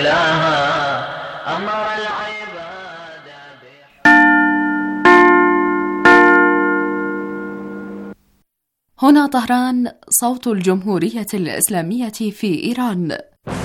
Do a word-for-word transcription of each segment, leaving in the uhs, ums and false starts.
إلها أمر العباد. هنا طهران، صوت الجمهورية الإسلامية في إيران.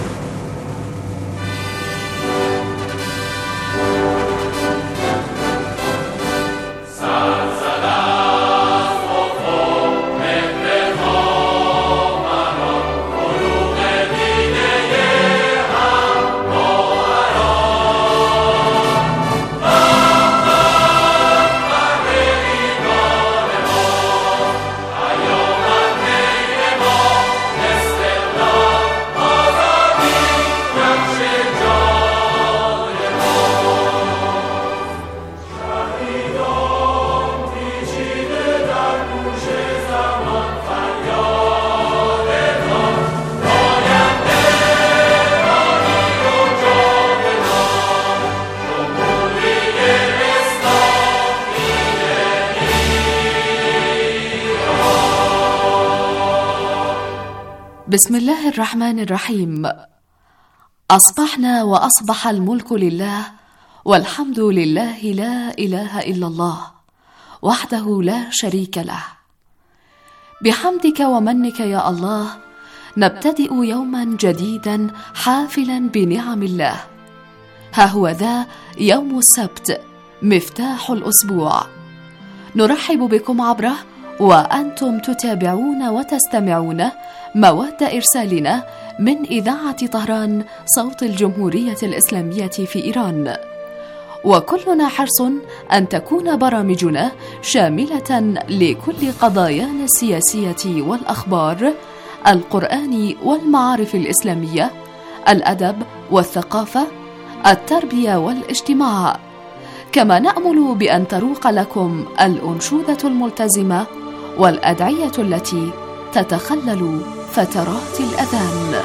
بسم الله الرحمن الرحيم. أصبحنا وأصبح الملك لله، والحمد لله، لا إله إلا الله وحده لا شريك له. بحمدك ومنك يا الله نبتدئ يوما جديدا حافلا بنعم الله. ها هو ذا يوم السبت، مفتاح الأسبوع، نرحب بكم عبره وأنتم تتابعون وتستمعون مواد إرسالنا من إذاعة طهران، صوت الجمهورية الإسلامية في إيران. وكلنا حرص أن تكون برامجنا شاملة لكل قضايانا السياسية والأخبار، القرآن والمعارف الإسلامية، الأدب والثقافة، التربية والاجتماع. كما نأمل بأن تروق لكم الأنشودة الملتزمة والأدعية التي تتخلل فترات الأذان.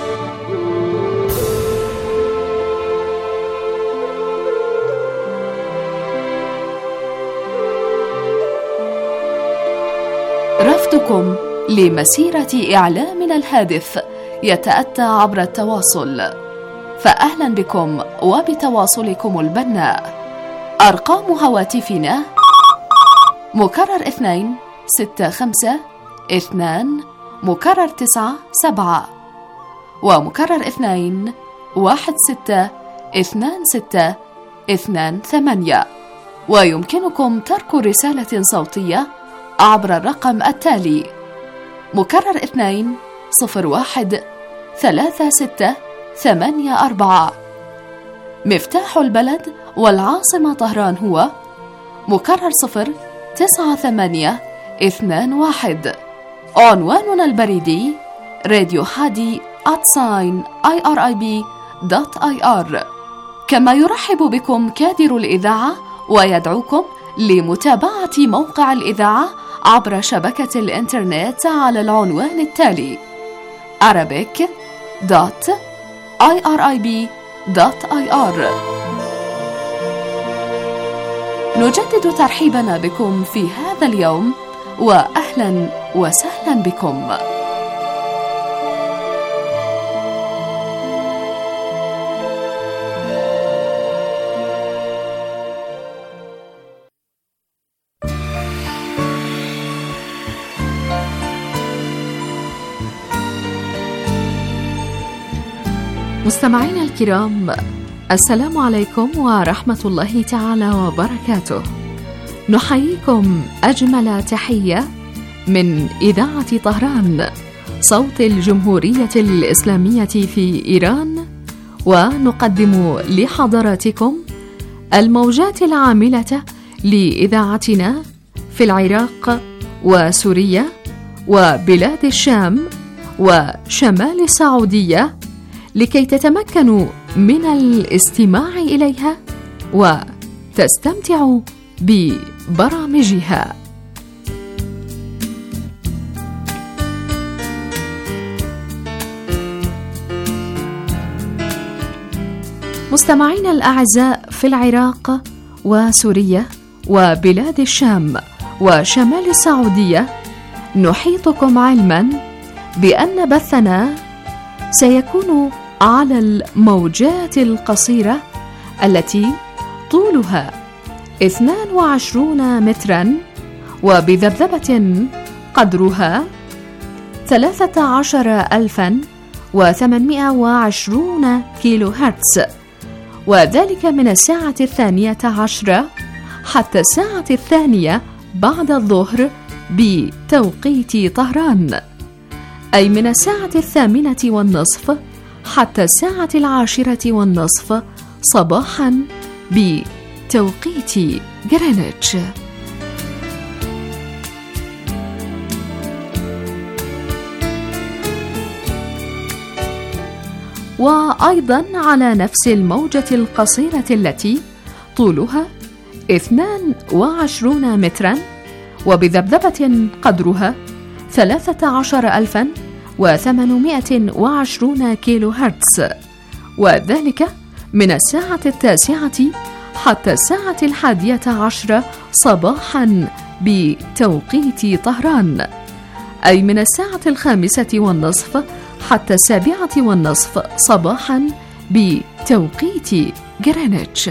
رفضكم لمسيرة إعلامنا الهادف يتأتى عبر التواصل، فأهلا بكم وبتواصلكم البناء. أرقام هواتفنا مكرر اثنين ستة خمسة اثنان مكرر تسعة سبعة، ومكرر اثنين واحد ستة اثنان ستة اثنان ثمانية. ويمكنكم ترك رسالة صوتية عبر الرقم التالي: مكرر اثنين صفر واحد ثلاثة ستة ثمانية أربعة. مفتاح البلد والعاصمة طهران هو مكرر صفر تسعة ثمانية اثنان واحد. عنواننا البريدي راديو حادي آت ساين آي آر آي بي دوت آي آر. كما يرحب بكم كادر الإذاعة ويدعوكم لمتابعة موقع الإذاعة عبر شبكة الإنترنت على العنوان التالي: arabic دوت آي آر آي بي دوت آي آر. نجدد ترحيبنا بكم في هذا اليوم، وأهلا وسهلا بكم. مستمعينا الكرام، السلام عليكم ورحمة الله تعالى وبركاته. نحييكم أجمل تحية من إذاعة طهران، صوت الجمهورية الإسلامية في إيران، ونقدم لحضراتكم الموجات العاملة لإذاعتنا في العراق وسوريا وبلاد الشام وشمال السعودية، لكي تتمكنوا من الاستماع إليها وتستمتعوا ببرامجها. مستمعينا الأعزاء في العراق وسوريا وبلاد الشام وشمال السعودية، نحيطكم علما بأن بثنا سيكون على الموجات القصيرة التي طولها اثنان وعشرون مترا وبذبذبة قدرها ثلاثة عشر ألفا وثمانمائة وعشرون كيلو هرتز، وذلك من الساعة الثانية عشرة حتى الساعة الثانية بعد الظهر بتوقيت طهران، أي من الساعة الثامنة والنصف حتى الساعة العاشرة والنصف صباحا بتوقيت جرينتش. وأيضا على نفس الموجة القصيرة التي طولها اثنان وعشرون مترا وبذبذبة قدرها ثلاثة عشر ألفا وثمانمائة وعشرون كيلو هرتز، وذلك من الساعة التاسعة حتى الساعة الحادية عشرة صباحا بتوقيت طهران، أي من الساعة الخامسة والنصف حتى السابعة والنصف صباحا بتوقيت جرينتش.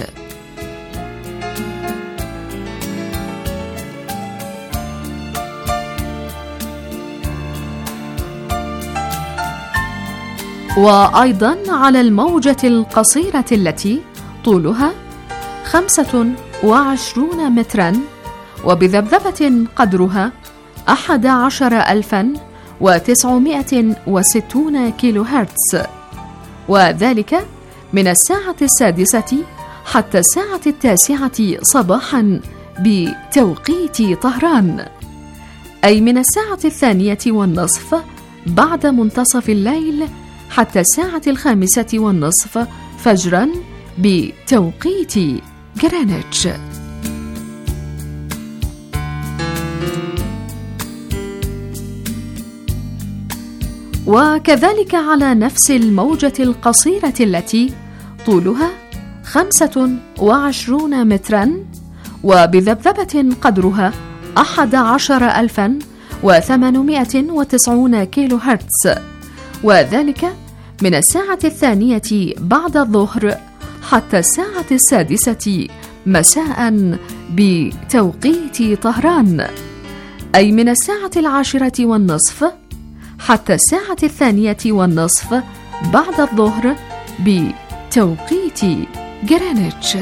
وأيضا على الموجة القصيرة التي طولها خمسة وعشرون مترا وبذبذبة قدرها أحد عشر ألفا وتسعمائة وستون كيلو هرتز، وذلك من الساعة السادسة حتى الساعة التاسعة صباحا بتوقيت طهران، أي من الساعة الثانية والنصف بعد منتصف الليل حتى الساعة الخامسة والنصف فجرا بتوقيت جرينتش. وكذلك على نفس الموجة القصيرة التي طولها خمسة وعشرون مترا وبذبذبة قدرها أحد عشر ألفا وثمانمائة وتسعون كيلو هرتز، وذلك من الساعة الثانية بعد الظهر حتى الساعة السادسة مساء بتوقيت طهران، أي من الساعة العاشرة والنصف حتى الساعة الثانية والنصف بعد الظهر بتوقيت جرينتش.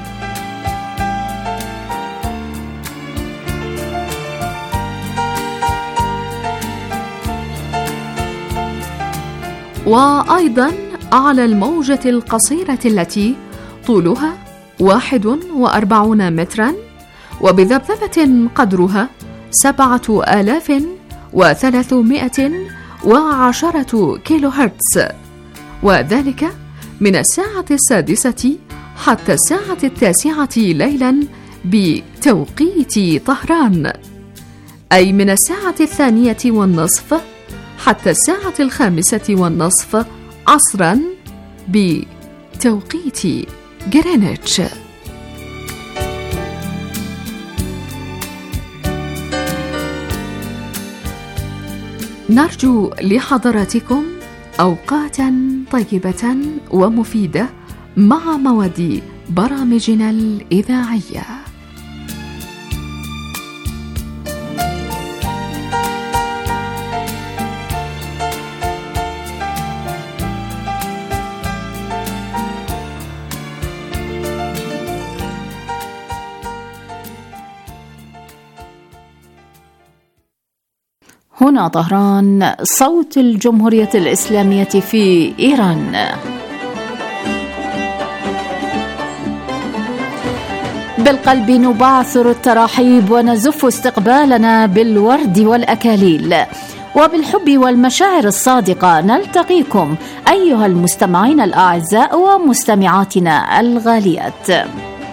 وأيضا على الموجة القصيرة التي طولها واحد وأربعون مترا وبذبذبة قدرها سبعة آلاف وثلاثمائة وعشرة كيلو هرتز، وذلك من الساعة السادسة حتى الساعة التاسعة ليلا بتوقيت طهران، أي من الساعة الثانية والنصف حتى الساعة الخامسة والنصف عصرا بتوقيت جرينتش. نرجو لحضراتكم أوقاتا طيبة ومفيدة مع مواد برامجنا الإذاعية. هنا طهران، صوت الجمهورية الإسلامية في إيران. بالقلب نبعثر التراحيب ونزف استقبالنا بالورد والأكاليل، وبالحب والمشاعر الصادقة نلتقيكم أيها المستمعين الأعزاء ومستمعاتنا الغاليات.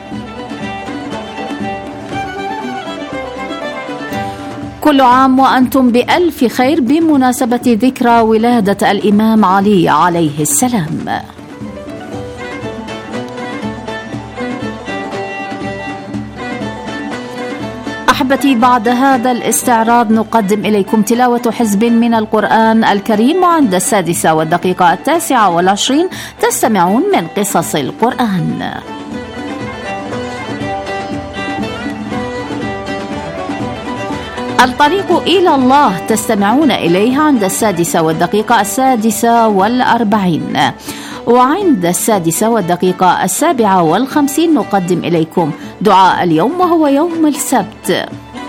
كل عام وأنتم بألف خير بمناسبة ذكرى ولادة الإمام علي عليه السلام. أحبتي، بعد هذا الاستعراض نقدم إليكم تلاوة حزب من القرآن الكريم، وعند السادسة والدقيقة التاسعة والعشرين تستمعون من قصص القرآن. الطريق إلى الله تستمعون إليها عند السادسة والدقيقة السادسة والأربعين، وعند السادسة والدقيقة السابعة والخمسين نقدم إليكم دعاء اليوم وهو يوم السبت.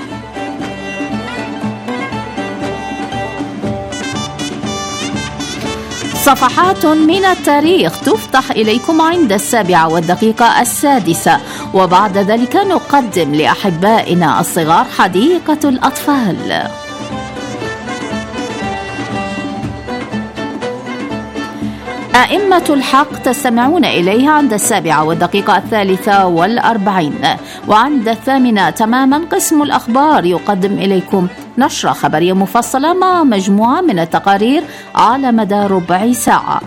صفحات من التاريخ تفتح إليكم عند السابعة والدقيقة السادسة، وبعد ذلك نقدم لأحبائنا الصغار حديقة الأطفال. أئمة الحق تستمعون إليها عند السابعة والدقيقة الثالثة والأربعين، وعند الثامنة تماما قسم الأخبار يقدم إليكم نشرة خبرية مفصلة مع مجموعة من التقارير على مدى ربع ساعة.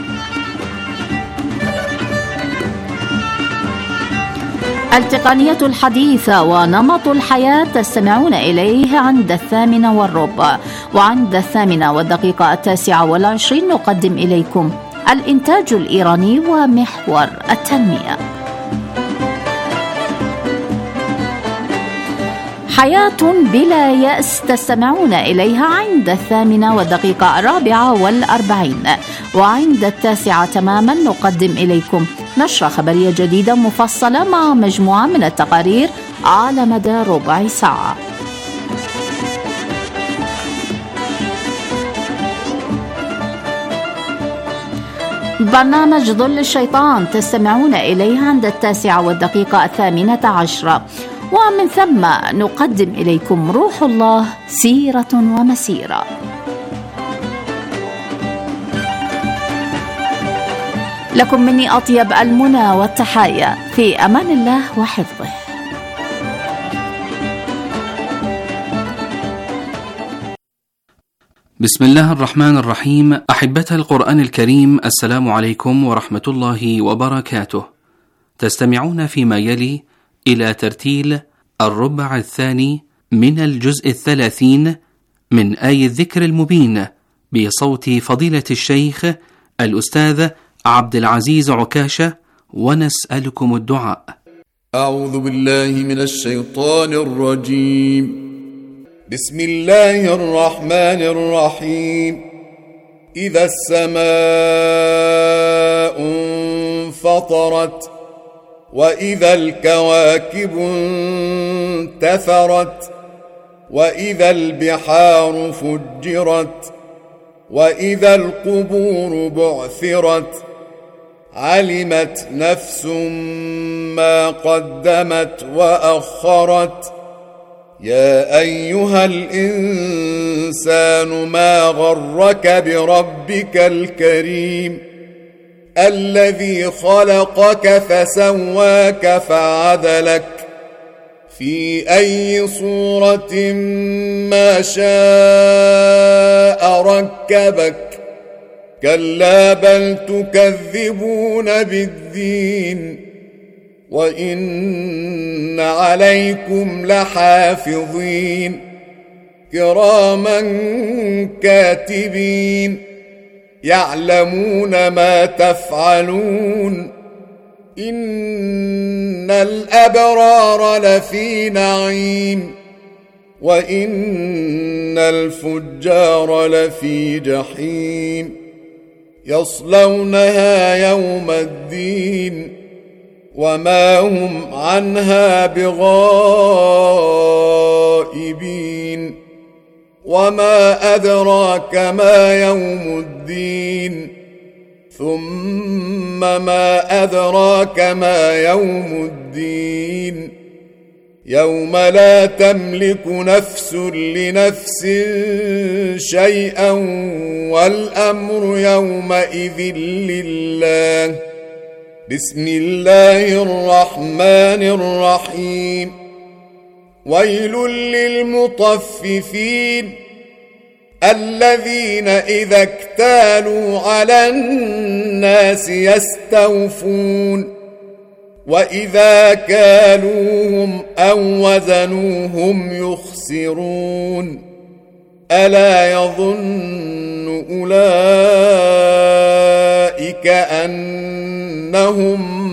التقنية الحديثة ونمط الحياة تستمعون إليه عند الثامنة والربع، وعند الثامنة والدقيقة التاسعة والعشرين نقدم إليكم الإنتاج الإيراني ومحور التنمية. حياة بلا يأس تستمعون إليها عند الثامنة والدقيقة الرابعة والأربعين، وعند التاسعة تماما نقدم إليكم نشرة خبرية جديدة مفصلة مع مجموعة من التقارير على مدى ربع ساعة. برنامج ظل الشيطان تستمعون إليها عند التاسعة والدقيقة الثامنة عشرة، ومن ثم نقدم إليكم روح الله سيرة ومسيرة. لكم مني أطيب المنى والتحايا، في أمان الله وحفظه. بسم الله الرحمن الرحيم. أحبة القرآن الكريم، السلام عليكم ورحمة الله وبركاته. تستمعون فيما يلي إلى ترتيل الربع الثاني من الجزء الثلاثين من آي الذكر المبين بصوت فضيلة الشيخ الأستاذ عبد العزيز عكاشة، ونسألكم الدعاء. أعوذ بالله من الشيطان الرجيم. بسم الله الرحمن الرحيم. إذا السماء انفطرت، وإذا الكواكب انتثرت، وإذا البحار فجرت، وإذا القبور بعثرت، علمت نفس ما قدمت وأخرت. يا أيها الإنسان ما غرك بربك الكريم الذي خلقك فسواك فعدلك في أي صورة ما شاء ركبك. كلا بل تكذبون بالدين، وإن عليكم لحافظين كراما كاتبين يعلمون ما تفعلون. إن الأبرار لفي نعيم، وإن الفجار لفي جحيم يصلونها يوم الدين وما هم عنها بغائبين. وما أدراك ما يوم الدين، ثم ما أدراك ما يوم الدين. يوم لا تملك نفس لنفس شيئا والأمر يومئذ لله. بسم الله الرحمن الرحيم. ويل للمطففين الذين إذا اكتالوا على الناس يستوفون وإذا كالوهم أو وزنوهم يخسرون ألا يظن أولئك أنهم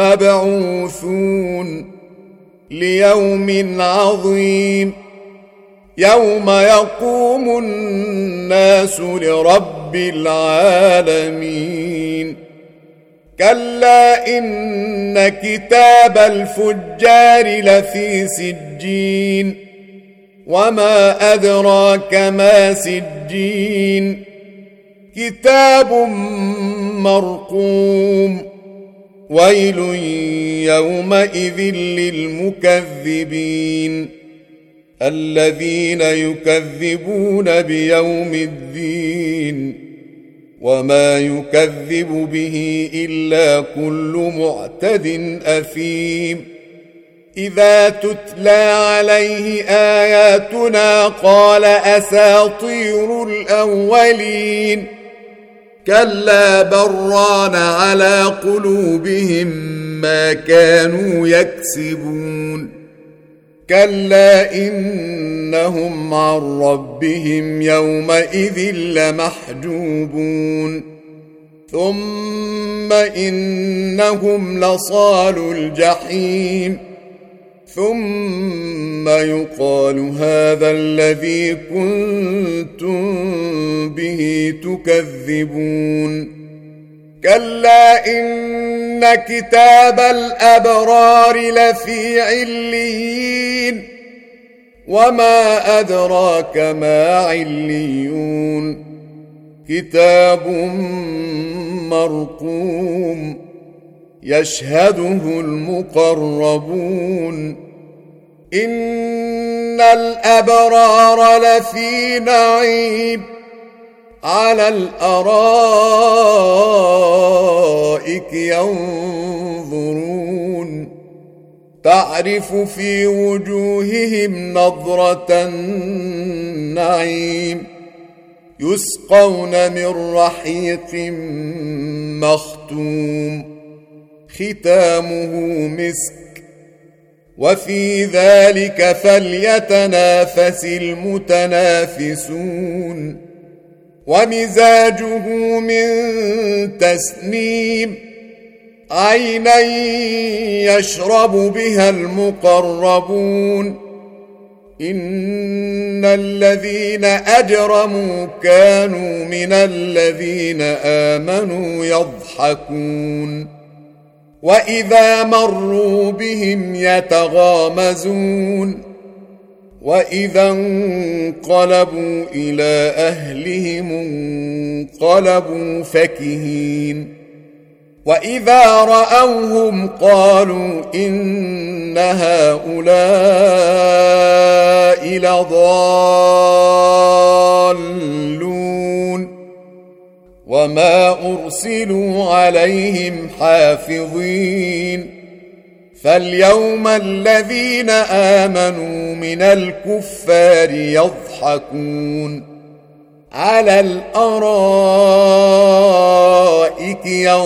مبعوثون ليوم عظيم يوم يقوم الناس لرب العالمين كلا إن كتاب الفجار لفي سجين وما أدراك ما سجين كتاب مرقوم ويل يومئذ للمكذبين الذين يكذبون بيوم الدين وما يكذب به إلا كل معتد أثيم إذا تتلى عليه آياتنا قال أساطير الأولين كلا بران على قلوبهم ما كانوا يكسبون كلا إنهم عن ربهم يومئذ لمحجوبون ثم إنهم لصالو الجحيم ثم يقال هذا الذي كنتم به تكذبون كلا إن كتاب الأبرار لفي عليين وما أدراك ما عليون كتاب مرقوم يشهده المقربون إن الأبرار لفي نعيم على الأرائك ينظرون تعرف في وجوههم نضرة النعيم يسقون من رحيق مختوم ختامه مسك وفي ذلك فليتنافس المتنافسون ومزاجه من تسنيم عينا يشرب بها المقربون إن الذين أجرموا كانوا من الذين آمنوا يضحكون وإذا مروا بهم يتغامزون وإذا انقلبوا إلى أهلهم انقلبوا فكهين وإذا رأوهم قالوا إن هؤلاء لضالون وما أرسلوا عليهم حافظين فاليوم الذين آمنوا من الكفار يضحكون على الأرائك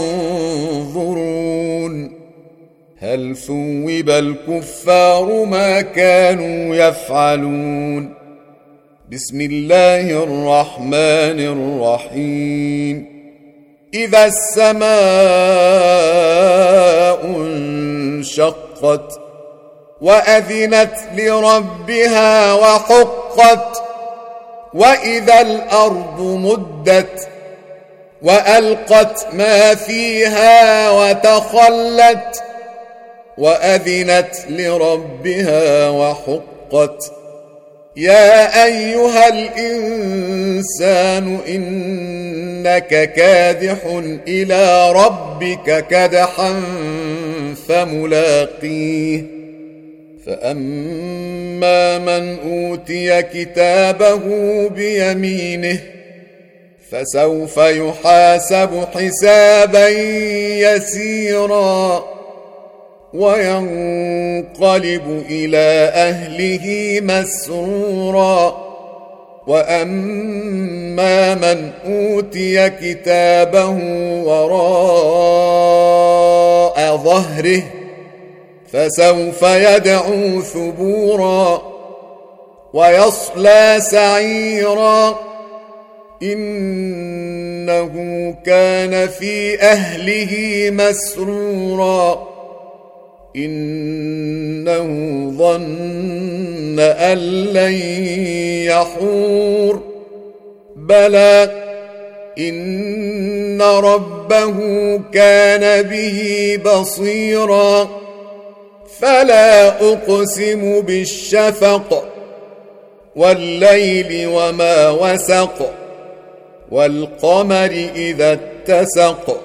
ينظرون هل ثوب الكفار ما كانوا يفعلون بسم الله الرحمن الرحيم إذا السماء انشقت وأذنت لربها وحقت وإذا الأرض مدت وألقت ما فيها وتخلت وأذنت لربها وحقت يا أيها الإنسان إنك كادح إلى ربك كدحا فملاقيه فأما من أوتي كتابه بيمينه فسوف يحاسب حسابا يسيرا وينقلب إلى أهله مسرورا وأما من أوتي كتابه وراء ظهره فسوف يدعو ثبورا ويصلى سعيرا إنه كان في أهله مسرورا إنه ظن أن لن يحور بلى إن ربه كان به بصيرا فلا أقسم بالشفق والليل وما وسق والقمر إذا اتسق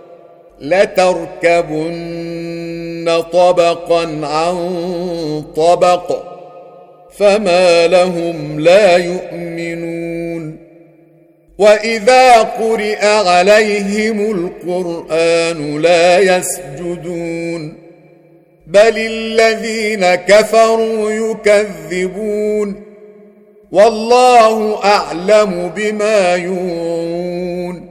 لتركبن طبقا عن طبق فما لهم لا يؤمنون وإذا قرئ عليهم القرآن لا يسجدون بل الذين كفروا يكذبون والله أعلم بما يوعون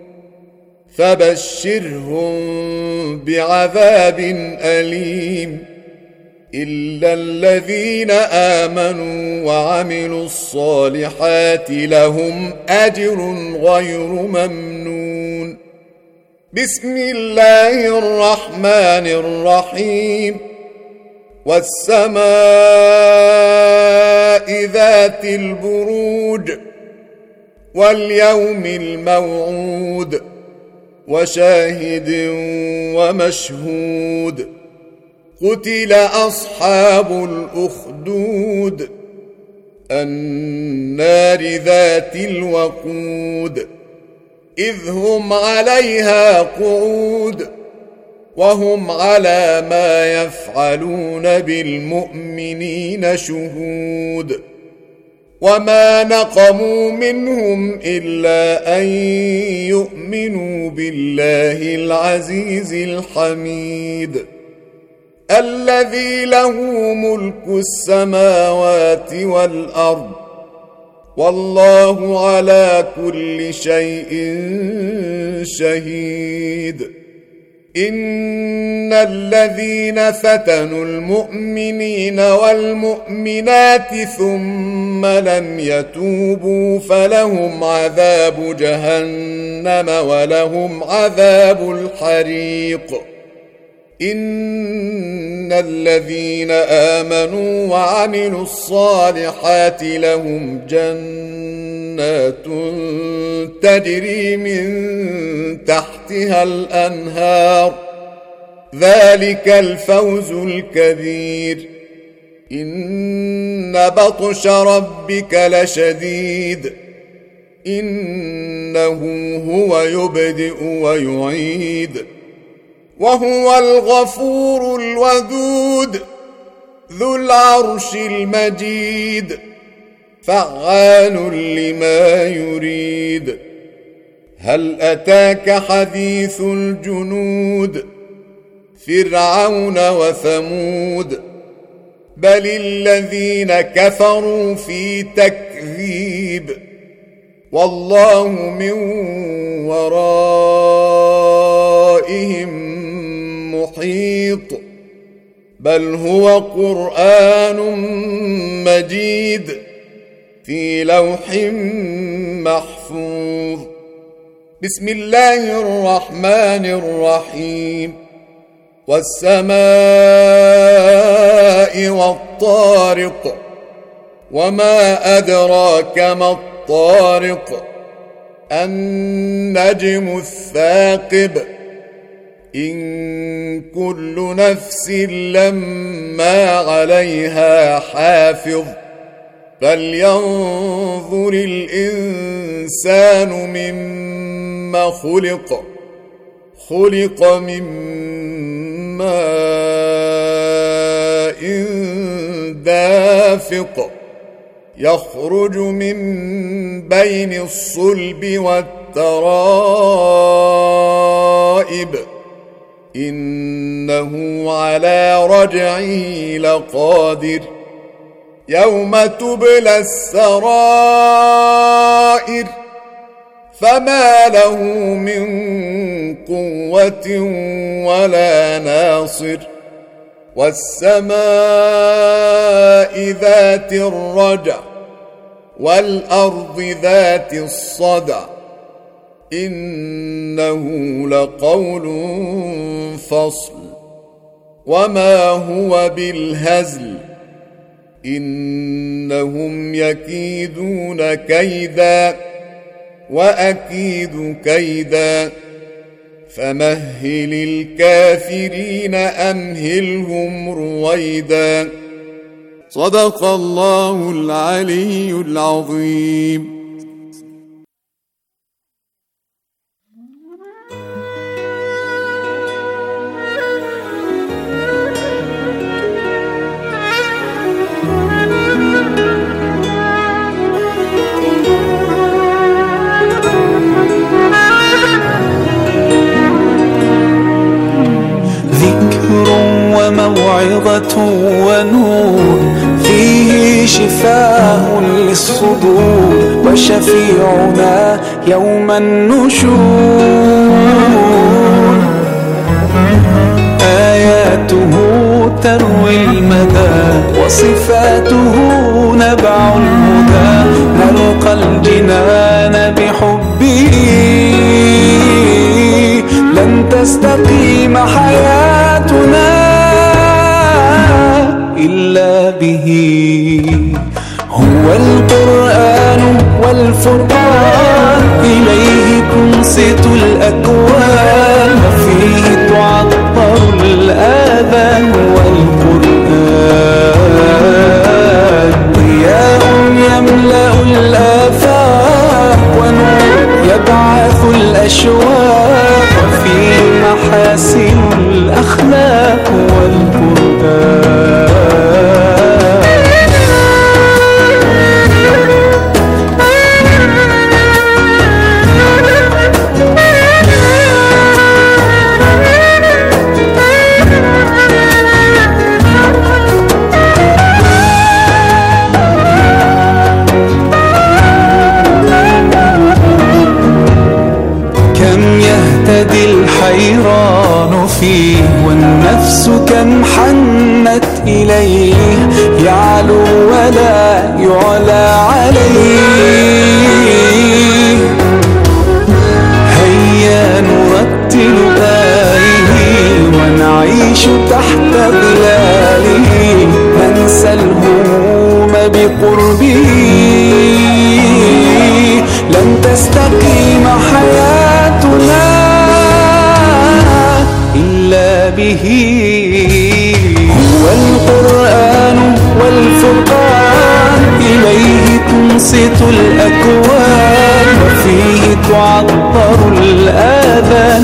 فبشرهم بعذاب أليم إلا الذين آمنوا وعملوا الصالحات لهم أجر غير ممنون بسم الله الرحمن الرحيم والسماء ذات البروج واليوم الموعود وشاهد ومشهود قتل أصحاب الأخدود النار ذات الوقود إذ هم عليها قعود وهم على ما يفعلون بالمؤمنين شهود وما نقموا منهم إلا أن يؤمنوا بالله العزيز الحميد الذي له ملك السماوات والأرض والله على كل شيء شهيد إن الذين فتنوا المؤمنين والمؤمنات ثم لم يتوبوا فلهم عذاب جهنم ولهم عذاب الحريق إن الذين آمنوا وعملوا الصالحات لهم جنات تجري من تحتها الأنهار ذلك الفوز الكبير إن بطش ربك لشديد إنه هو يبدئ ويعيد وهو الغفور الودود ذو العرش المجيد فعال لما يريد هل أتاك حديث الجنود فرعون وثمود بل الذين كفروا في تكذيب والله من ورائهم محيط بل هو قرآن مجيد في لوح محفوظ بسم الله الرحمن الرحيم والسماء والطارق وما أدراك ما الطارق النجم الثاقب إن كل نفس لما عليها حافظ فلينظر الإنسان مما خلق خلق من ماء دافق يخرج من بين الصلب والترائب إنه على رجعه لقادر يوم تبلى السرائر فما له من قوة ولا ناصر والسماء ذات الرجع والأرض ذات الصدع إنه لقول فصل وما هو بالهزل إنهم يكيدون كيدا وأكيد كيدا فمهل الكافرين أمهلهم رويدا. صدق الله العلي العظيم. موعظة ونور فيه شفاء للصدور وشفيعنا يوم النشور آياته تروي المدى وصفاته نبع الهدى نلقى الجنان بحبه لن تستقيم حياتنا إلا به هو القرآن والفرقان إليه تنصت الأكوان وفيه تعطر الآذان والقرآن ضياء يملأ الآفاق ونور يبعث الأشواق وفيه محاسن الأخلاق والقرآن الحيران فيه والنفس كم حنت إليه يعلو ولا يعلى عليه هيا نرتل آيه ونعيش تحت ظلاله ننسى الهموم بقربه لن تستقيم حياتنا به هو القرآن والفرقان إليه تنصت الأكوان وفيه تعطر الآذان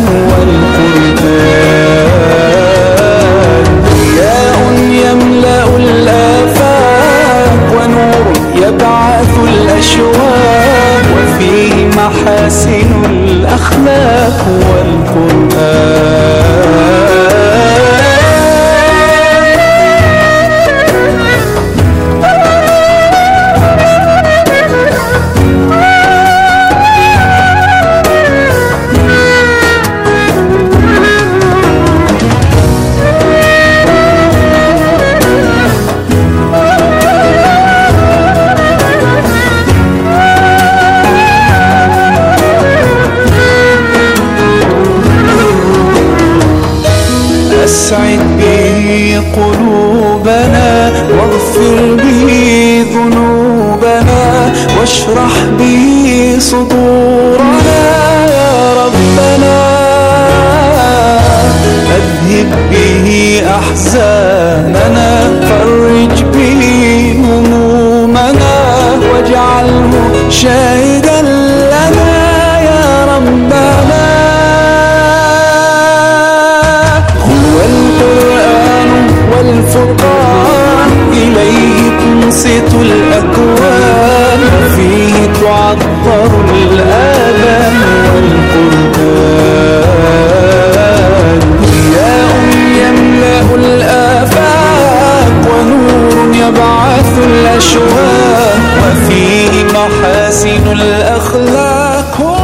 والقرآن ضياء يملأ الآفاق ونور يبعث الأشواق وفيه محاسن الأخلاق والقرآن أسعد به قلوبنا واغفر به ذنوبنا واشرح به صدورنا يا ربنا أذهب به أحزاننا فرج به همومنا واجعله شاهدا لنا يا ربنا والفرقان إليه تنصت الأكوان فيه تعطر الآذان والقرآن ضياء يملأ الآفاق ونور يبعث الأشواق وفيه محاسن الأخلاق هو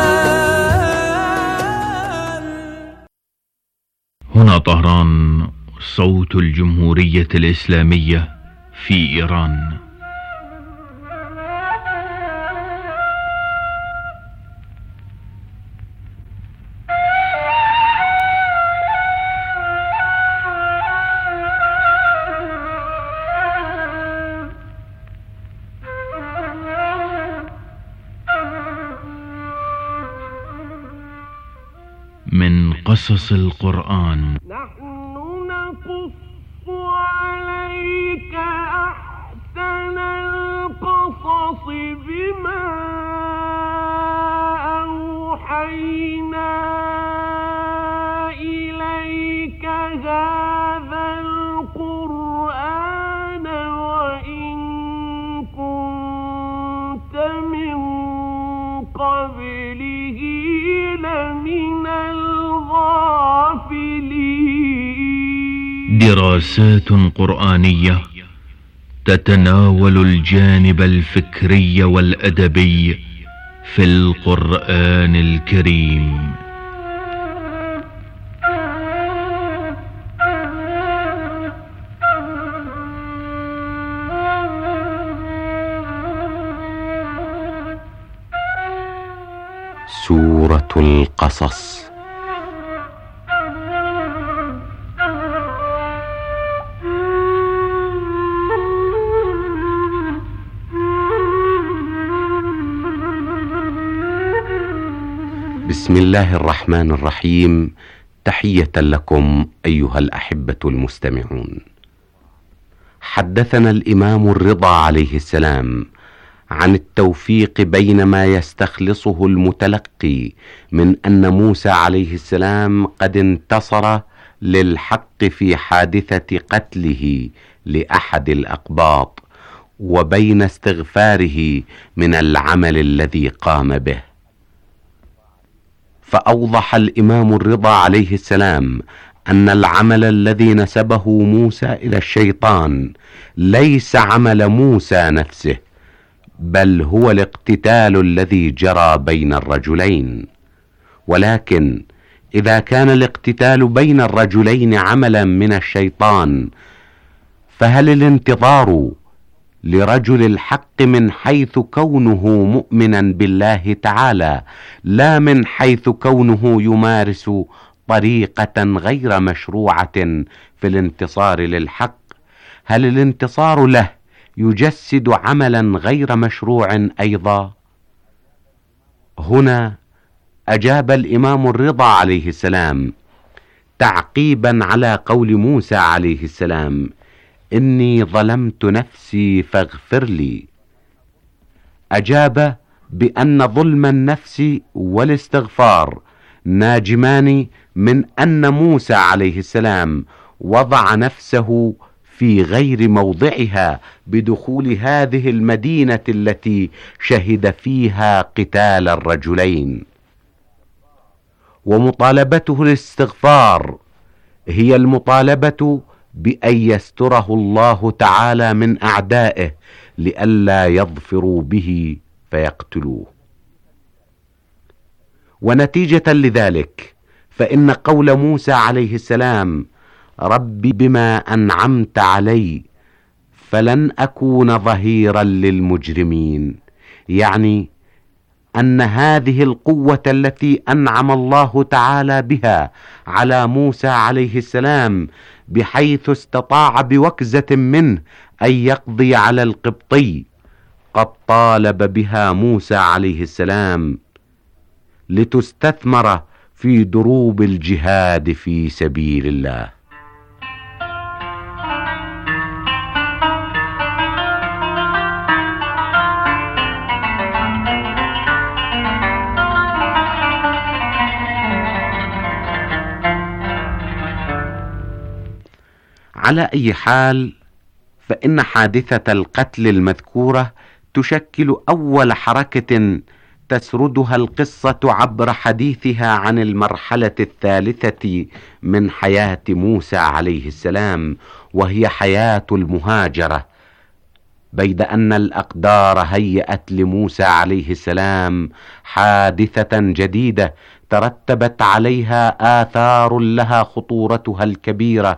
القرآن. هنا طهران صوت الجمهورية الإسلامية في إيران. من قصص القرآن. نحن نقص عليك أحسن القصص بما أوحينا إليك هذا القرآن وإن كنت من قبله لمن الغافلين. دراسات قرآنية تتناول الجانب الفكري والأدبي في القرآن الكريم. سورة القصص. بسم الله الرحمن الرحيم. تحية لكم أيها الأحبة المستمعون. حدثنا الإمام الرضا عليه السلام عن التوفيق بين ما يستخلصه المتلقي من أن موسى عليه السلام قد انتصر للحق في حادثة قتله لأحد الأقباط، وبين استغفاره من العمل الذي قام به. فأوضح الإمام الرضا عليه السلام أن العمل الذي نسبه موسى إلى الشيطان ليس عمل موسى نفسه، بل هو الاقتتال الذي جرى بين الرجلين. ولكن إذا كان الاقتتال بين الرجلين عملا من الشيطان، فهل الانتظار لرجل الحق من حيث كونه مؤمنا بالله تعالى، لا من حيث كونه يمارس طريقة غير مشروعة في الانتصار للحق، هل الانتصار له يجسد عملا غير مشروع أيضا؟ هنا أجاب الإمام الرضا عليه السلام تعقيبا على قول موسى عليه السلام: إني ظلمت نفسي فاغفر لي. أجاب بأن ظلم النفس والاستغفار ناجمان من أن موسى عليه السلام وضع نفسه في غير موضعها بدخول هذه المدينة التي شهد فيها قتال الرجلين. ومطالبته الاستغفار هي المطالبة بأن يستره الله تعالى من أعدائه لئلا يظفروا به فيقتلوه. ونتيجة لذلك فإن قول موسى عليه السلام: ربي بما أنعمت علي فلن أكون ظهيرا للمجرمين، يعني أن هذه القوة التي أنعم الله تعالى بها على موسى عليه السلام بحيث استطاع بوكزة منه أن يقضي على القبطي، قد طالب بها موسى عليه السلام لتستثمر في دروب الجهاد في سبيل الله. على أي حال، فإن حادثة القتل المذكورة تشكل أول حركة تسردها القصة عبر حديثها عن المرحلة الثالثة من حياة موسى عليه السلام، وهي حياة المهاجرة، بيد أن الأقدار هيأت لموسى عليه السلام حادثة جديدة ترتبت عليها آثار لها خطورتها الكبيرة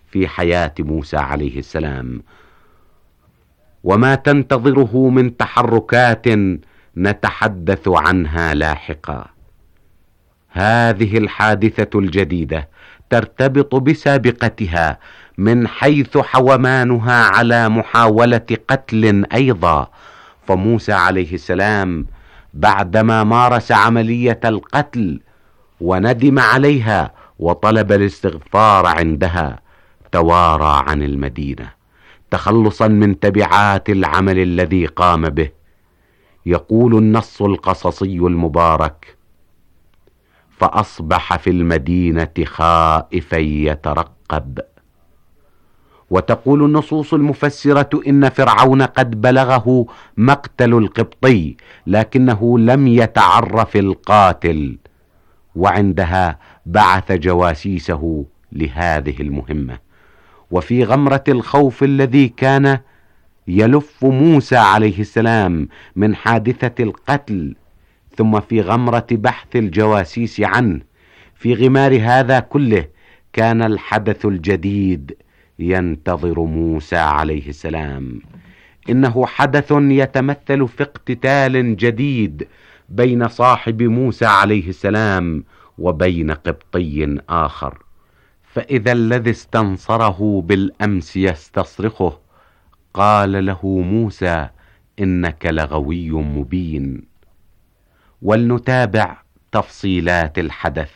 في حياة موسى عليه السلام، وما تنتظره من تحركات نتحدث عنها لاحقا. هذه الحادثة الجديدة ترتبط بسابقتها من حيث حومانها على محاولة قتل أيضا، فموسى عليه السلام بعدما مارس عملية القتل وندم عليها وطلب الاستغفار عندها توارى عن المدينة تخلصا من تبعات العمل الذي قام به. يقول النص القصصي المبارك: فأصبح في المدينة خائفا يترقب. وتقول النصوص المفسرة إن فرعون قد بلغه مقتل القبطي لكنه لم يتعرف القاتل، وعندها بعث جواسيسه لهذه المهمة. وفي غمرة الخوف الذي كان يلف موسى عليه السلام من حادثة القتل، ثم في غمرة بحث الجواسيس عنه، في غمار هذا كله كان الحدث الجديد ينتظر موسى عليه السلام. إنه حدث يتمثل في اقتتال جديد بين صاحب موسى عليه السلام وبين قبطي آخر. فإذا الذي استنصره بالأمس يستصرخه قال له موسى: إنك لغوي مبين. ولنتابع تفصيلات الحدث.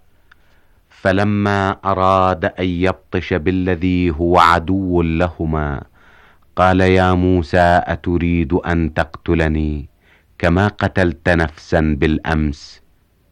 فلما أراد أن يبطش بالذي هو عدو لهما قال: يا موسى أتريد أن تقتلني كما قتلت نفسا بالأمس؟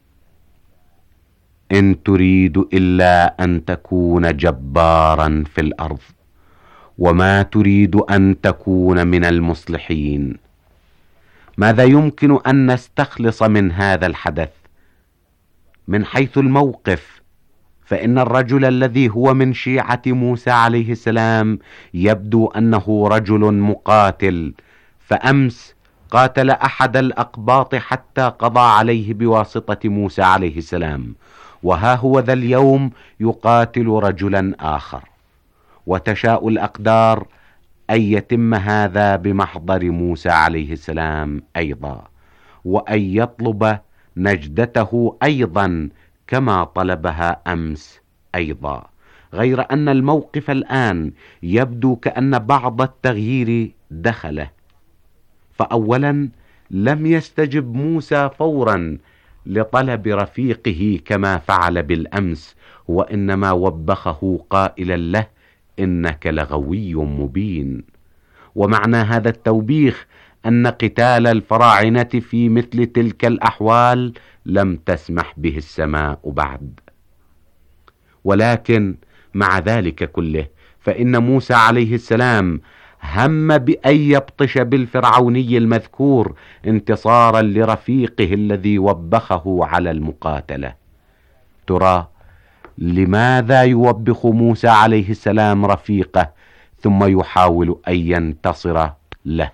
إن تريد إلا أن تكون جبارا في الأرض وما تريد أن تكون من المصلحين. ماذا يمكن أن نستخلص من هذا الحدث؟ من حيث الموقف، فإن الرجل الذي هو من شيعة موسى عليه السلام يبدو أنه رجل مقاتل، فأمس قاتل أحد الأقباط حتى قضى عليه بواسطة موسى عليه السلام، وها هو ذا اليوم يقاتل رجلا آخر. وتشاء الأقدار أن يتم هذا بمحضر موسى عليه السلام أيضا، وأن يطلب نجدته أيضا كما طلبها أمس أيضا، غير أن الموقف الآن يبدو كأن بعض التغيير دخله. فأولا لم يستجب موسى فورا لطلب رفيقه كما فعل بالأمس، وإنما وبخه قائلا له: إنك لغوي مبين. ومعنى هذا التوبيخ أن قتال الفراعنة في مثل تلك الأحوال لم تسمح به السماء بعد. ولكن مع ذلك كله فإن موسى عليه السلام هم بأن يبطش بالفرعوني المذكور انتصارا لرفيقه الذي وبخه على المقاتلة. ترى لماذا يوبخ موسى عليه السلام رفيقه ثم يحاول أن ينتصر له؟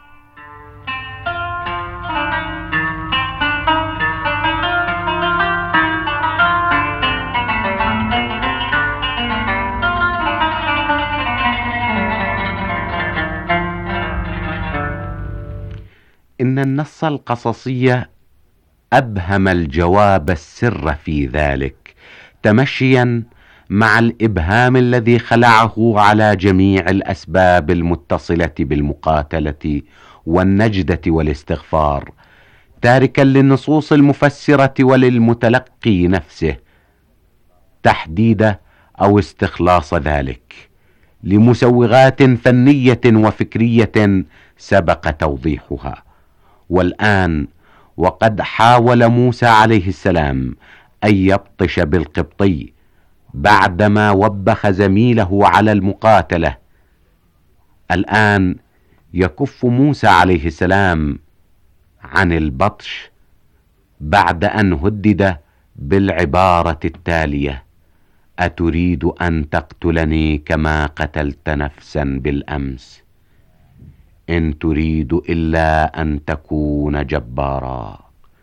إن النص القصصي أبهم الجواب السر في ذلك، تمشيا مع الإبهام الذي خلعه على جميع الأسباب المتصلة بالمقاتلة والنجدة والاستغفار، تاركا للنصوص المفسرة وللمتلقي نفسه تحديد أو استخلاص ذلك لمسوغات فنية وفكرية سبق توضيحها. والآن وقد حاول موسى عليه السلام أن يبطش بالقبطي بعدما وبخ زميله على المقاتلة، الآن يكف موسى عليه السلام عن البطش بعد أن هدد بالعبارة التالية: أتريد أن تقتلني كما قتلت نفسا بالأمس؟ إن تريد إلا أن تكون جبارا.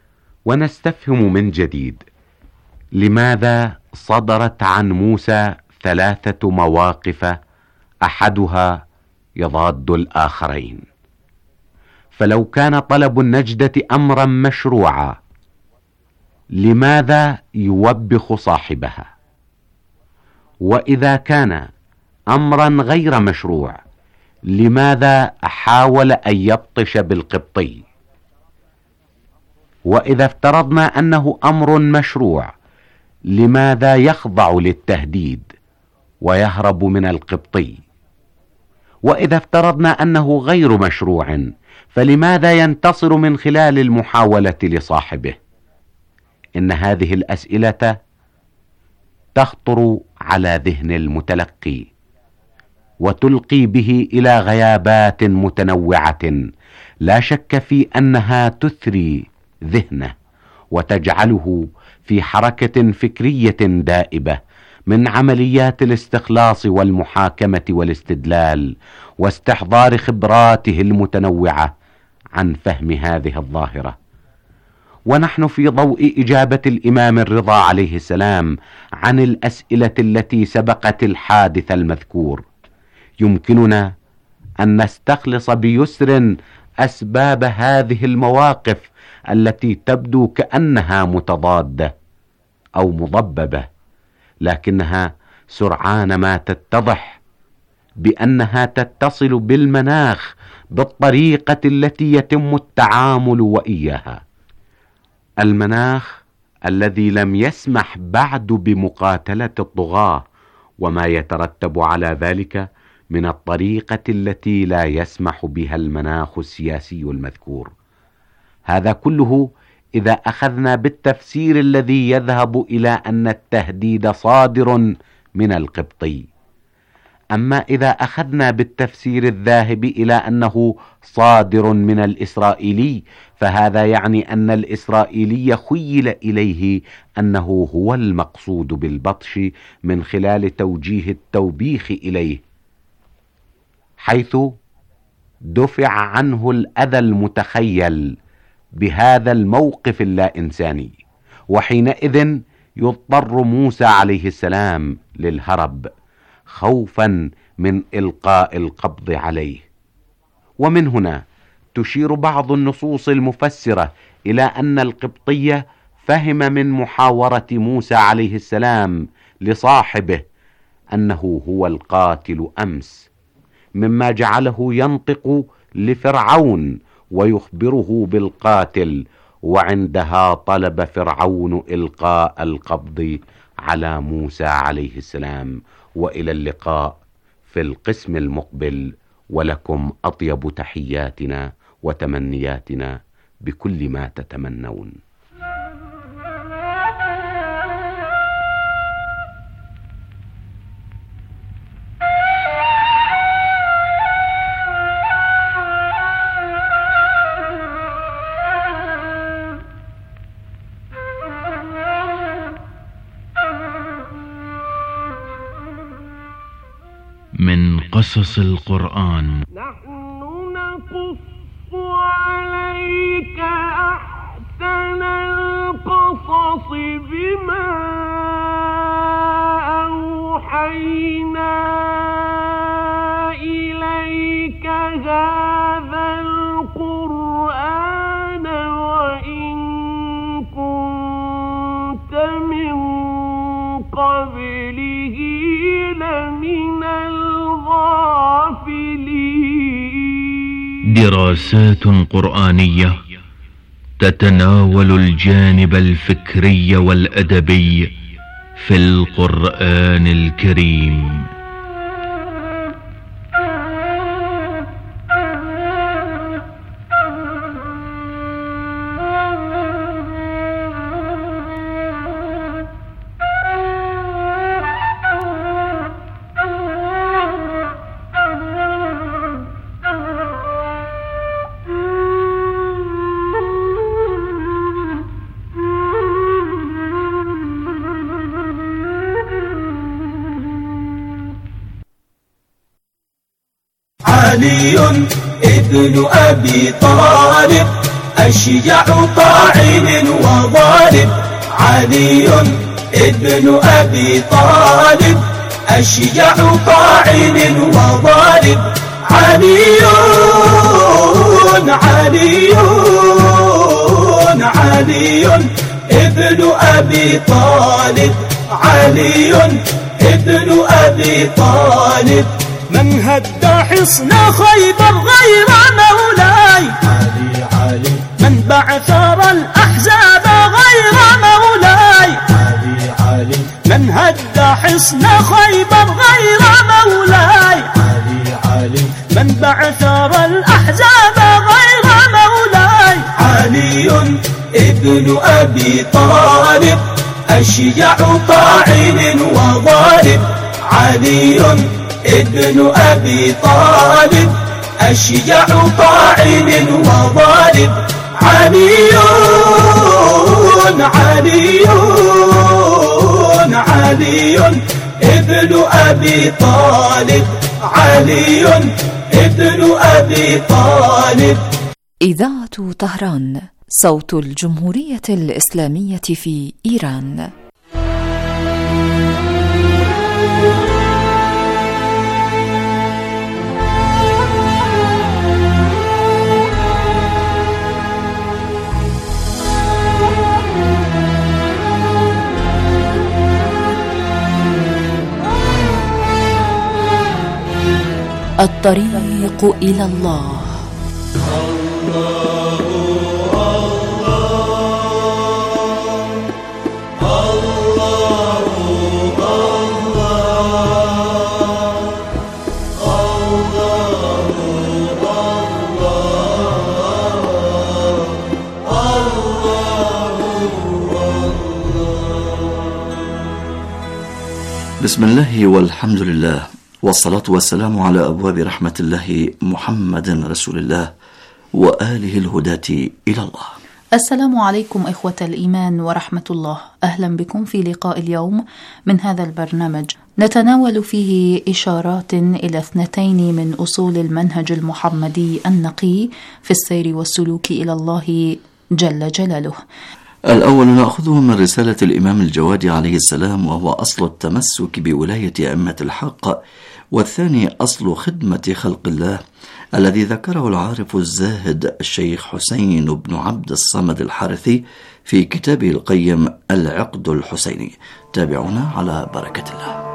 ونستفهم من جديد لماذا صدرت عن موسى ثلاثة مواقف أحدها يضاد الآخرين. فلو كان طلب النجدة أمرا مشروعا، لماذا يوبخ صاحبها؟ وإذا كان أمرا غير مشروع، لماذا حاول أن يبطش بالقبطي؟ وإذا افترضنا أنه أمر مشروع، لماذا يخضع للتهديد ويهرب من القبطي؟ وإذا افترضنا أنه غير مشروع، فلماذا ينتصر من خلال المحاولة لصاحبه؟ إن هذه الأسئلة تخطر على ذهن المتلقي وتلقي به إلى غيابات متنوعة، لا شك في أنها تثري ذهنه وتجعله في حركة فكرية دائبة من عمليات الاستخلاص والمحاكمة والاستدلال واستحضار خبراته المتنوعة عن فهم هذه الظاهرة. ونحن في ضوء إجابة الإمام الرضا عليه السلام عن الأسئلة التي سبقت الحادث المذكور، يمكننا أن نستخلص بيسر أسباب هذه المواقف التي تبدو كأنها متضادة أو مضببة، لكنها سرعان ما تتضح بأنها تتصل بالمناخ بالطريقة التي يتم التعامل وإياها. المناخ الذي لم يسمح بعد بمقاتلة الطغاة وما يترتب على ذلك من الطريقة التي لا يسمح بها المناخ السياسي المذكور. هذا كله إذا أخذنا بالتفسير الذي يذهب إلى أن التهديد صادر من القبطي. أما إذا أخذنا بالتفسير الذاهب إلى أنه صادر من الإسرائيلي، فهذا يعني أن الإسرائيلي خيل إليه أنه هو المقصود بالبطش من خلال توجيه التوبيخ إليه، حيث دفع عنه الأذى المتخيل بهذا الموقف اللا إنساني، وحينئذ يضطر موسى عليه السلام للهرب خوفا من إلقاء القبض عليه. ومن هنا تشير بعض النصوص المفسرة إلى أن القبطية فهم من محاورة موسى عليه السلام لصاحبه أنه هو القاتل أمس، مما جعله ينطق لفرعون ويخبره بالقاتل، وعندها طلب فرعون إلقاء القبض على موسى عليه السلام. وإلى اللقاء في القسم المقبل، ولكم أطيب تحياتنا وتمنياتنا بكل ما تتمنون. من قصص القرآن. نحن نقص عليك أحسن القصص بما أوحينا إليك هذا القرآن وإن كنت من قبله لمن دراسات قرآنية تتناول الجانب الفكري والأدبي في القرآن الكريم. علي ابن أبي طالب أشجع طاعن وظالم. علي ابن أبي طالب أشجع طاعن وضارب علي علي علي ابن أبي طالب علي ابن أبي طالب من هد حصن خيبر غير مولاي علي علي من بعثر الأحزاب غير مولاي علي علي من هد حصن خيبر غير مولاي علي علي من بعثر الأحزاب غير مولاي علي ابن أبي طالب أشجع طاعن وضارب علي ابن أبي طالب أشجع طاعن وضارب علي علي علي ابن أبي طالب علي ابن أبي طالب. إذاعة طهران، صوت الجمهورية الإسلامية في إيران. الطريق إلى الله. بسم الله والحمد لله، والصلاة والسلام على أبواب رحمة الله محمد رسول الله وآله الهداة إلى الله. السلام عليكم إخوة الإيمان ورحمة الله، أهلا بكم في لقاء اليوم من هذا البرنامج نتناول فيه إشارات إلى اثنتين من أصول المنهج المحمدي النقي في السير والسلوك إلى الله جل جلاله. الأول نأخذه من رسالة الإمام الجوادي عليه السلام، وهو أصل التمسك بولاية أئمة الحق، والثاني أصل خدمة خلق الله الذي ذكره العارف الزاهد الشيخ حسين بن عبد الصمد الحارثي في كتابه القيم العقد الحسيني. تابعونا على بركة الله.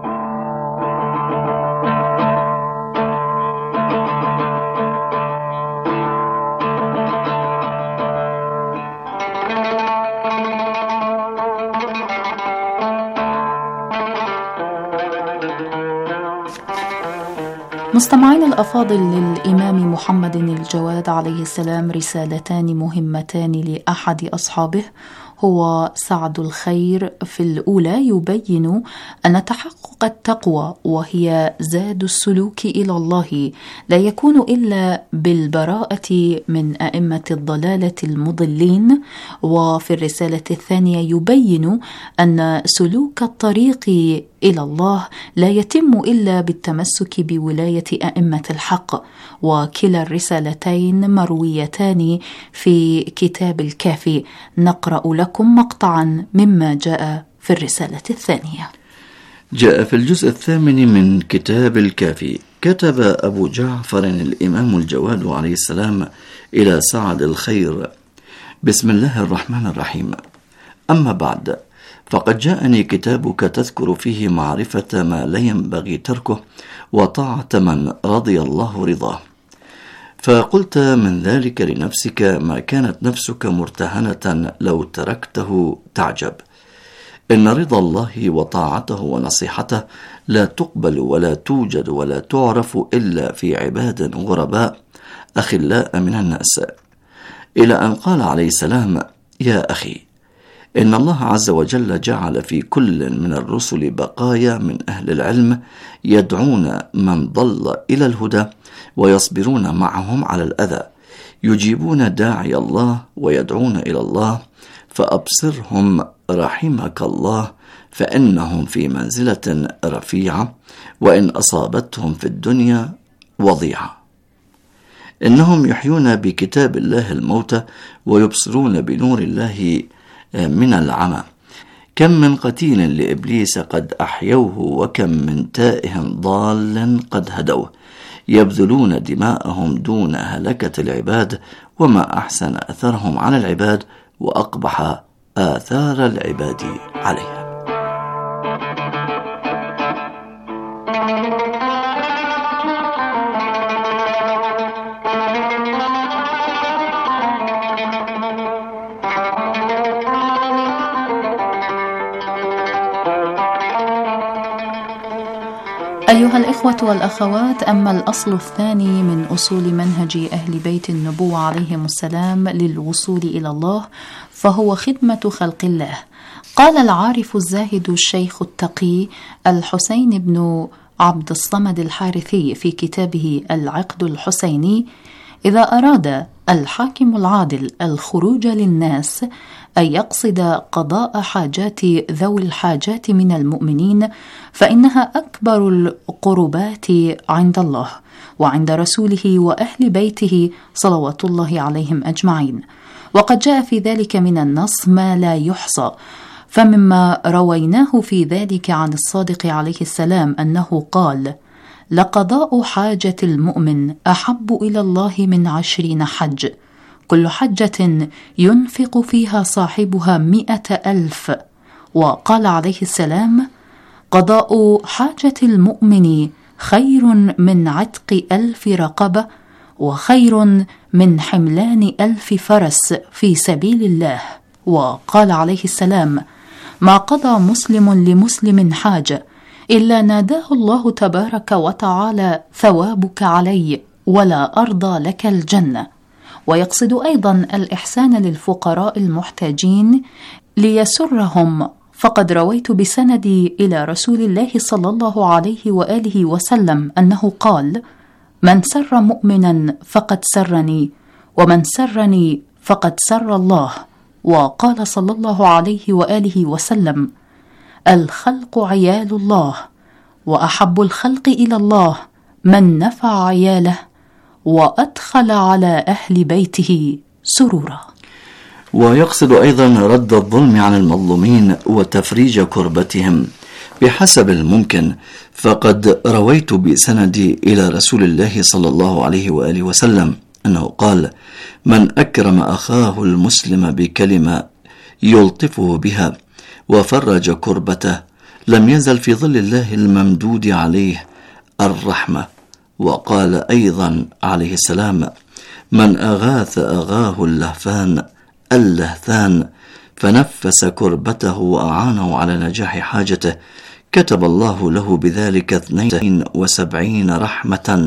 مستمعين الأفاضل، للإمام محمد الجواد عليه السلام رسالتان مهمتان لأحد أصحابه، هو سعد الخير. في الأولى يبين أن تحقق التقوى وهي زاد السلوك إلى الله لا يكون إلا بالبراءة من أئمة الضلالة المضلين، وفي الرسالة الثانية يبين أن سلوك الطريق إلى الله لا يتم إلا بالتمسك بولاية أئمة الحق، وكلا الرسالتين مرويتان في كتاب الكافي. نقرأ لكم مقطعا مما جاء في الرسالة الثانية. جاء في الجزء الثامن من كتاب الكافي: كتب أبو جعفر الإمام الجواد عليه السلام إلى سعد الخير: بسم الله الرحمن الرحيم، أما بعد، فقد جاءني كتابك تذكر فيه معرفة ما لا ينبغي تركه وطاعة من رضي الله رضاه، فقلت من ذلك لنفسك ما كانت نفسك مرتهنة لو تركته تعجب. إن رضا الله وطاعته ونصيحته لا تقبل ولا توجد ولا تعرف إلا في عباد غرباء أخلاء من الناس، إلى أن قال عليه السلام: يا أخي، إن الله عز وجل جعل في كل من الرسل بقايا من أهل العلم يدعون من ضل إلى الهدى ويصبرون معهم على الأذى، يجيبون داعي الله ويدعون إلى الله، فأبصرهم رحمك الله، فإنهم في منزلة رفيعة، وإن أصابتهم في الدنيا وضيعة. إنهم يحيون بكتاب الله الموتى ويبصرون بنور الله من العمى، كم من قتيل لإبليس قد أحيوه، وكم من تائه ضال قد هدوه، يبذلون دماءهم دون هلكة العباد، وما أحسن أثرهم على العباد وأقبح آثار العباد عليها. أيها الإخوة والأخوات، أما الأصل الثاني من أصول منهج أهل بيت النبوة عليهم السلام للوصول إلى الله فهو خدمة خلق الله. قال العارف الزاهد الشيخ التقي الحسين بن عبد الصمد الحارثي في كتابه العقد الحسيني: إذا أراد الحاكم العادل الخروج للناس أن يقصد قضاء حاجات ذوي الحاجات من المؤمنين فإنها أكبر القربات عند الله وعند رسوله وأهل بيته صلوات الله عليهم أجمعين. وقد جاء في ذلك من النص ما لا يحصى، فمما رويناه في ذلك عن الصادق عليه السلام أنه قال: لقضاء حاجة المؤمن أحب إلى الله من عشرين حج، كل حجة ينفق فيها صاحبها مئة ألف. وقال عليه السلام: قضاء حاجة المؤمن خير من عتق ألف رقبة، وخير من حملان ألف فرس في سبيل الله. وقال عليه السلام: ما قضى مسلم لمسلم حاجة إلا ناداه الله تبارك وتعالى: ثوابك علي ولا أرضى لك الجنة. ويقصد أيضا الإحسان للفقراء المحتاجين ليسرهم، فقد رويت بسندي إلى رسول الله صلى الله عليه وآله وسلم أنه قال: من سر مؤمنا فقد سرني، ومن سرني فقد سر الله. وقال صلى الله عليه وآله وسلم: الخلق عيال الله، وأحب الخلق إلى الله من نفع عياله وأدخل على أهل بيته سرورا. ويقصد أيضا رد الظلم عن المظلومين وتفريج كربتهم بحسب الممكن، فقد رويت بسندي إلى رسول الله صلى الله عليه وآله وسلم أنه قال: من أكرم أخاه المسلم بكلمة يلطفه بها وفرج كربته لم يزل في ظل الله الممدود عليه الرحمة. وقال أيضا عليه السلام: من أغاث أغاه اللهفان اللهثان فنفس كربته وأعانه على نجاح حاجته كتب الله له بذلك اثنين وسبعين رحمة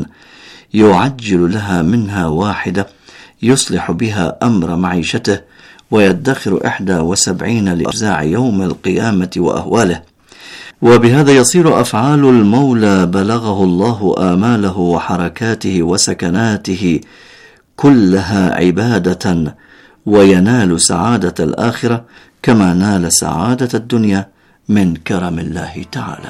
يعجل لها منها واحدة يصلح بها أمر معيشته ويدخر إحدى وسبعين لأفزاع يوم القيامة وأهواله. وبهذا يصير أفعال المولى بلغه الله آماله وحركاته وسكناته كلها عبادة، وينال سعادة الآخرة كما نال سعادة الدنيا من كرم الله تعالى.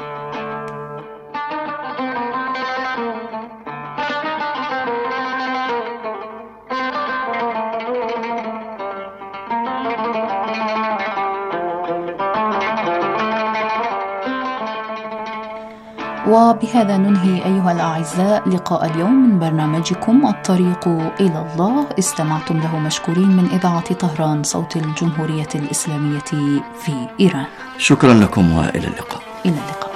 وبهذا ننهي أيها الأعزاء لقاء اليوم من برنامجكم الطريق إلى الله. استمعتم له مشكورين من إذاعة طهران صوت الجمهورية الإسلامية في إيران. شكرا لكم وإلى اللقاء. إلى اللقاء.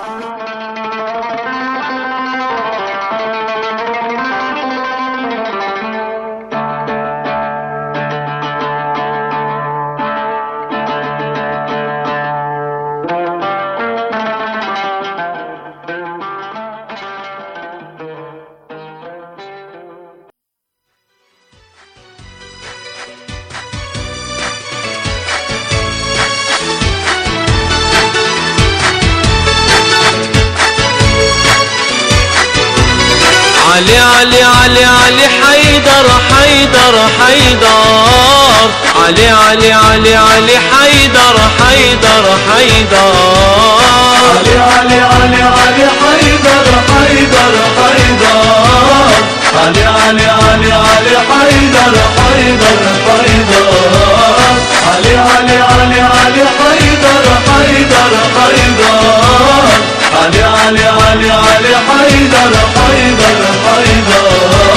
علي علي علي علي حيدر حيدر حيدر علي علي علي علي حيدر حيدر حيدر علي علي علي علي حيدر حيدر حيدر علي علي علي علي حيدر حيدر حيدر علي علي علي علي حيدر علي علي علي علي حيدر حيدر حيدر.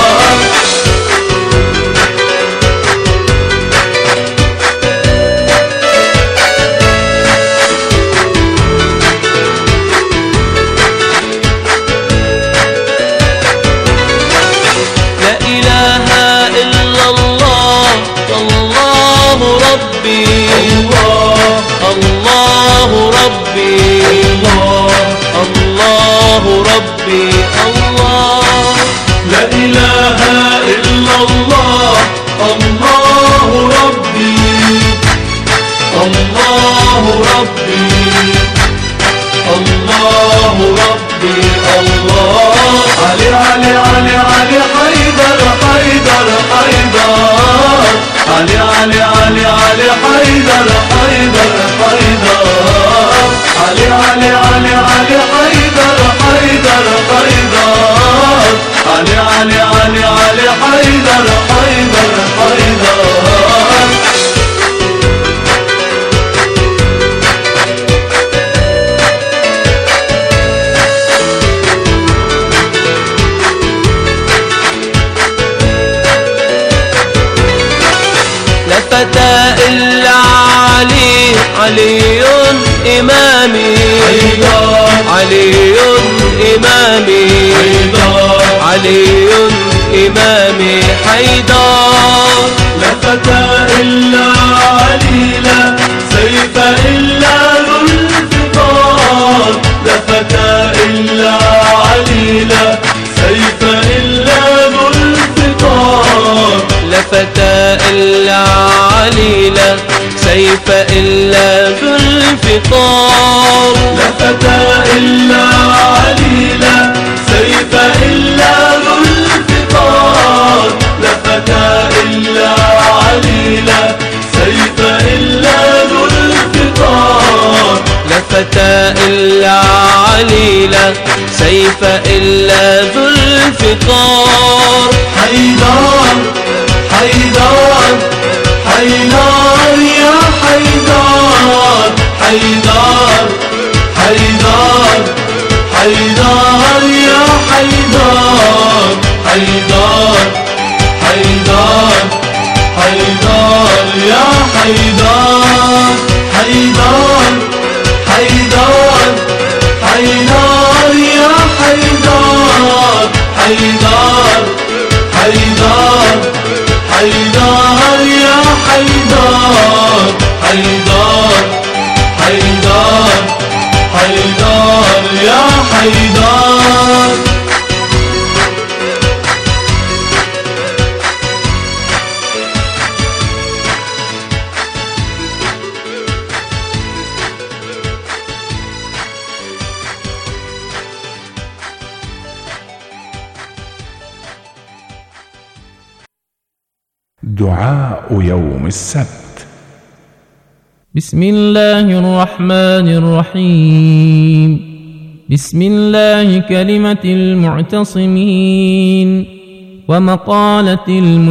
علي إمامي علي إمامي علي إمامي حيدر. لا فتى إلا علي لا سيف إلا ذو الفقار. لا فتى إلا علي لا سيف إلا ذو الفقار. لا فتى إلا علي لا سيف إلا ذو الفقار. لا فتى إلا علي لا سيف إلا ذو الفقار. لا فتى إلا علي لا سيف إلا ذو الفقار. لا فتى إلا علي لا سيف إلا ذو الفقار. حيدر حيدر حيدر يا حيدر حيدر حيدر حيدر يا حيدر حيدر حيدر حيدر يا حيدر حيدر حيدر حيدر يا حيدر حيدر حيدر حيدر يا حيدر حيدر حيدر حيدر يا حيدر. دعاء يوم السبت. بسم الله الرحمن الرحيم. بسم الله كلمة المعتصمين ومقالة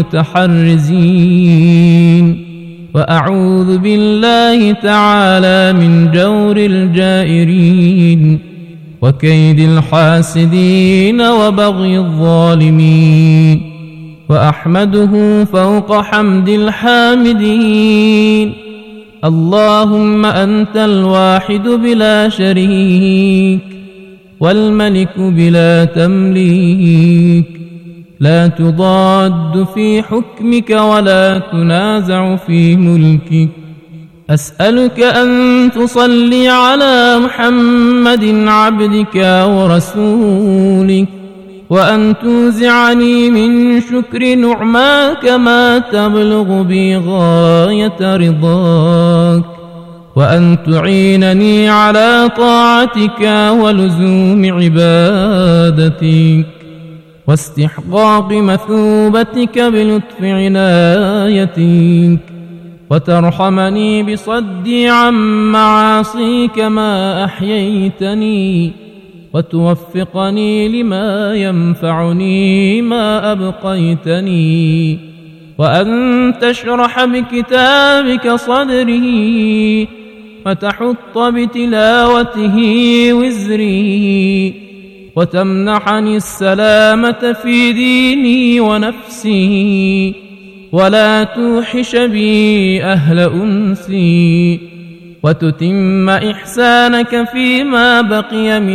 المتحرزين. وأعوذ بالله تعالى من جور الجائرين وكيد الحاسدين وبغي الظالمين. وأحمده فوق حمد الحامدين. اللهم أنت الواحد بلا شريك والملك بلا تمليك لا تضاد في حكمك ولا تنازع في ملكك. أسألك أن تصلي على محمد عبدك ورسولك وأن توزعني من شكر نعماك ما تبلغ بي غاية رضاك وأن تعينني على طاعتك ولزوم عبادتك واستحقاق مثوبتك بلطف عنايتك وترحمني بصدي عن معاصيك ما أحييتني وتوفقني لما ينفعني ما أبقيتني وأن تشرح بكتابك صدري وتحط بتلاوته وزري وتمنحني السلامة في ديني ونفسي ولا توحش بي أهل أنسي وتتم إحسانك فيما بقي من